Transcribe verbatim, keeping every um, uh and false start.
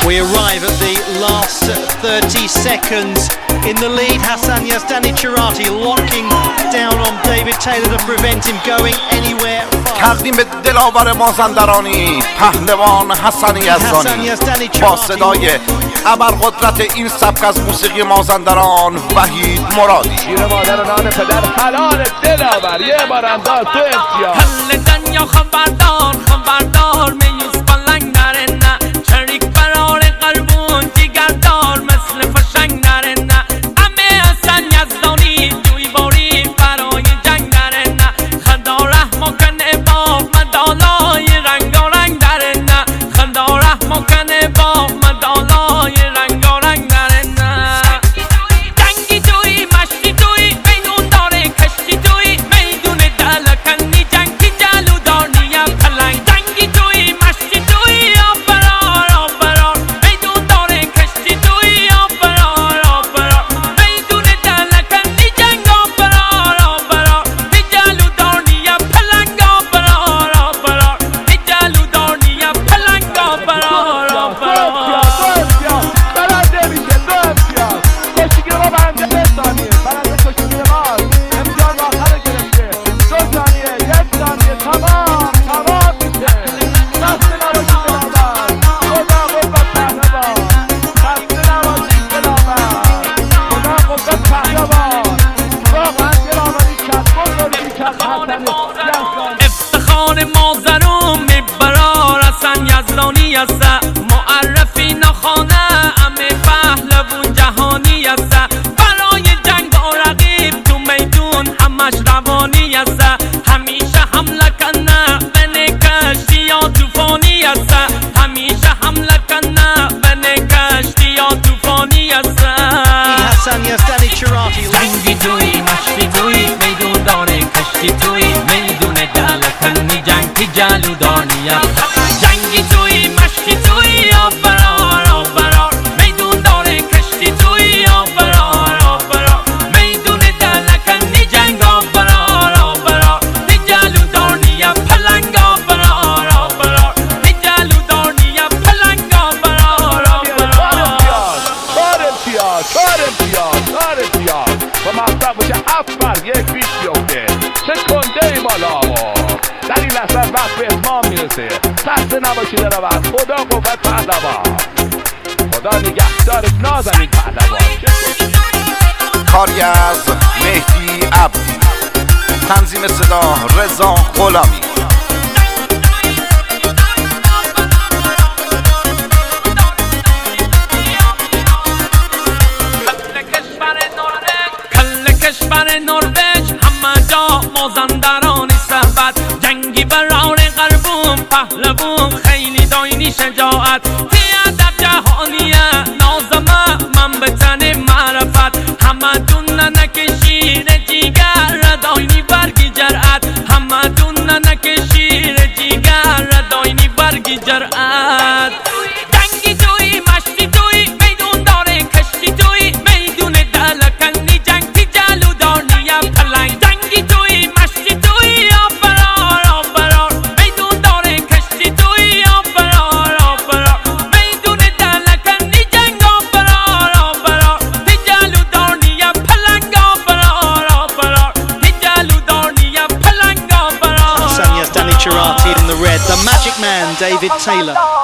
We arrive at the last thirty seconds. In the lead, Hassan Yazdani Cherati locking down on David Taylor to prevent him going anywhere fast. کردیم به دلاور مازندرانی پهلوان حسن یزدانی با صدای ابرقدرت این سبک از موسیقی مازندران وحید مرادی. شیر مادر نان پدر حلال دلاور یه بار انداز تو امتیاز. حل دنیا خبردار خبردار میوز بلنگ داره نه چریک برار قلبون دیگردار مثل فشنگ داره نه امه حسن یزدانی توی باری برای جنگ داره نه خدا رحم کنه با مدالای رنگارنگ داره نه خدا رحم کنه با مدالای رنگارنگ داره نه جنگی توی مشتی توی میدون داره کشتی توی میدون دلکنی جنگی جلو دارنی پلنگ جنگی توی مشتی توی آفرار آفرار میدون داره کشتی توی آفرار آفرار میدون دلکنی جنگ آفرار آفرار جلو دارنی پلنگ آفرار آفرار جلو دارنی پلنگ آفرار آفرار برنده میشه دو امتیاز. کشتیگیر ما برنده به ثانیه برنده کشتیگیر ما امتیاز آخر گرفته. دو ثانیه یک ثانیه تمام تمام میشه. خسته نباشید دلاور خدا قوت پهلوان. خسته نباشید دلاور خدا قوت پهلوان. واقعا دلاوری کرد بزرگی کرد حسن یزدانی. افتخار مازرون میبرار حسن یزدانی است معرفی نخانه امه پهلوان جهانی است برای جنگ و رقیب تو میدون همش روانی است همیشه حمله کنه بین کشتی یا توفانی است همیشه حمله کنه بین کشتی یا توفانی است Hassan Yazdani Cherati. جنگی توی مشتی توی میدون داره کشتی توی میدون دلکنی جنگی جلو دارنی جنگی توی مشتی توی آفرار آفرار میدون داره کشتی توی آفرار آفرار میدون دلکنی جنگ آفرار آفرار جلو دارنی پلنگ آفرار آفرار جلو دارنی پلنگ آفرار آفرار چهار امتیاز چهار امتیاز چهار امتیاز با مطلب باشه هفت بر یک بیش بیفته. چه کنده ای بالا در این لحظه وقت به اتمام میرسه. خسته نباشید دلاور خدا قوت پهلوان. خدا نگهدار نازنین پهلوان. کاری از مهدی عبدی، تنظیم صدا رضا غلامی. کشور نروژ همه جا مازندرانی صحبت جنگی برار غربون پهلوان خیلی داینی شجاعت تیادب جهانیه نازمه من به تن معرفت همه دون نکشیر جیگر داینی برگی جرأت همه دون نکشیر جیگر داینی برگی جرأت جنگی توی مشتی توی میدون داره کشتی توی میدون دلکنی جنگی جلو دارنی پلنگ جنگی توی مشتی توی آفرار آفرار میدون داره کشتی توی آفرار آفرار میدون دلکنی جنگ آفرار آفرار جلو دارنی پلنگ آفرار آفرار جلو دارنی پلنگ آفرار. Hassan Yazdani Cherati in the red. The Magic Man, David Taylor.